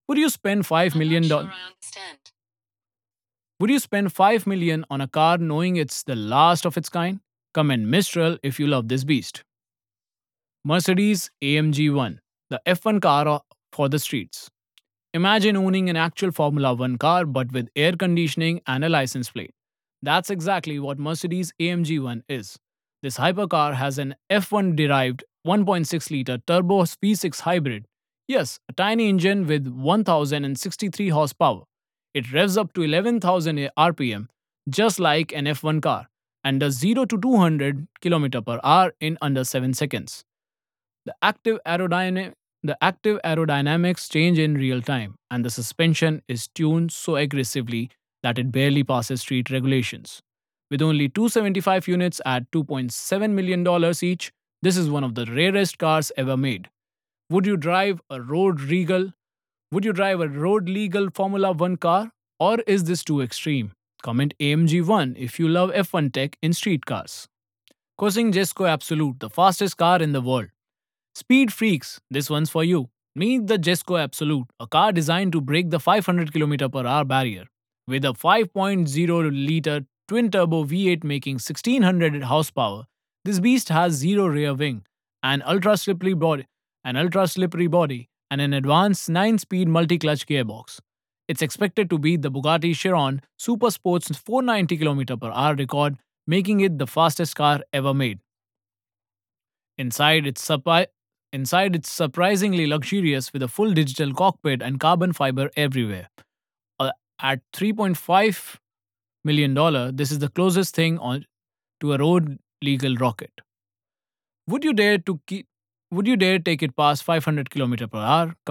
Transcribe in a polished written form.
Would you spend Would you spend 5 million on a car knowing it's the last of its kind? Comment Mistral if you love this beast. Mercedes AMG 1, the F1 car for the streets. Imagine owning an actual Formula 1 car but with air conditioning and a license plate. That's exactly what Mercedes AMG 1 is. This hypercar has an F1 derived 1.6-liter turbo V6 hybrid. Yes, a tiny engine with 1063 horsepower. It revs up to 11,000 rpm, just like an F1 car, and does 0 to 200 km per hour in under 7 seconds. The active aerodynamic the active aerodynamics change in real time, and the suspension is tuned so aggressively that it barely passes street regulations. With only 275 units at $2.7 million each, this is one of the rarest cars ever made. Would you drive a road regal? Would you drive a road legal Formula 1 car? Or is this too extreme? Comment AMG 1 if you love F1 tech in street cars. Cosing Jesco Absolute, the fastest car in the world. Speed freaks, this one's for you. Meet the Jesco Absolute, a car designed to break the 500 km per hour barrier. With a 5.0-liter twin-turbo V8 making 1600 horsepower, this beast has zero rear wing, an ultra slippery body, and an advanced 9-speed multi-clutch gearbox. It's expected to beat the Bugatti Chiron Super Sports 490 km per hour record, making it the fastest car ever made. Inside, it's surprisingly luxurious with a full digital cockpit and carbon fiber everywhere. At $3.5 million, this is the closest thing to a road legal rocket. Would you dare to keep, would you dare take it past 500 km per hour?